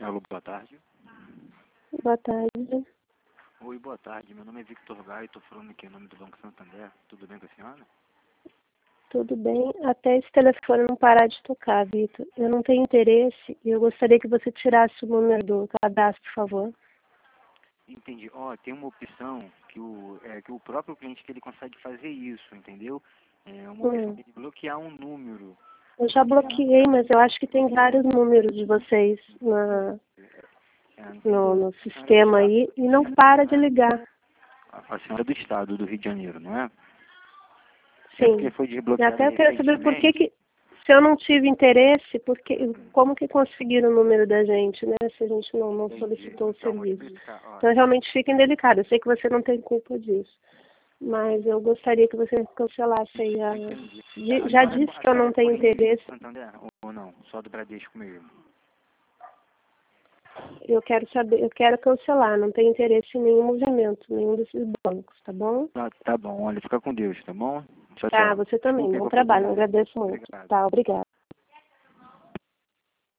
Alô, boa tarde. Boa tarde. Oi, boa tarde. Meu nome é Victor Gaio, estou falando aqui em nome do Banco Santander. Tudo bem com a senhora? Tudo bem? Até esse telefone não parar de tocar, Vitor. Eu não tenho interesse e eu gostaria que você tirasse o número do cadastro, por favor. Entendi. Ó, tem uma opção que o próprio cliente que ele consegue fazer isso, entendeu? É uma opção de bloquear um número. Eu já bloqueei, mas eu acho que tem vários números de vocês no sistema aí e não para de ligar. A senhora é do estado do Rio de Janeiro, não é? Sim. É porque foi E desbloqueado até eu quero saber por recentemente. que, se eu não tive interesse, como que conseguiram o número da gente, né? Se a gente não solicitou o Então, vou serviço. explicar. Ó, Então realmente fica indelicado. Eu sei que você não tem culpa disso. Mas eu gostaria que você cancelasse aí já disse que eu não tenho interesse. Santander ou não? Só do Bradesco mesmo. Eu quero saber, eu quero cancelar, não tenho interesse em nenhum movimento, nenhum desses bancos, tá bom? Tá bom. Olha, fica com Deus, tá bom? Tchau, Tá, tchau. você também. Desculpe Bom qualquer trabalho, coisa. agradeço muito. Obrigado. Tá, obrigada.